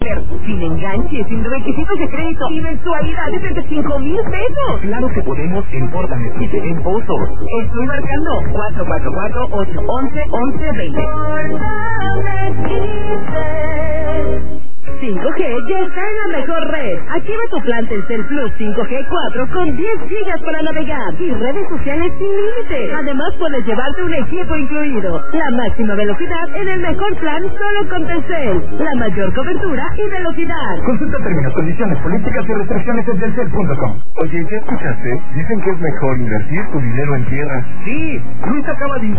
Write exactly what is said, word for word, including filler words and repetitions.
Telcel. Sin enganche, sin requisitos de crédito y mensualidades desde cinco mil pesos. Claro que podemos en Porta Mesquite, en Pozos. Estoy marcando cuatro cuatro cuatro, ocho once, once veinte. cinco G ya está en la mejor red. Activa tu plan Telcel Plus cinco G cuatro con diez gigas para navegar y redes sociales sin límite. Además puedes llevarte un equipo incluido. La máxima velocidad en el mejor plan solo con Telcel. La mayor cobertura y velocidad. Consulta términos, condiciones, políticas y restricciones en telcel punto com. Oye, ¿ya escuchaste? Dicen que es mejor invertir tu dinero en tierra. Sí, Luis acaba de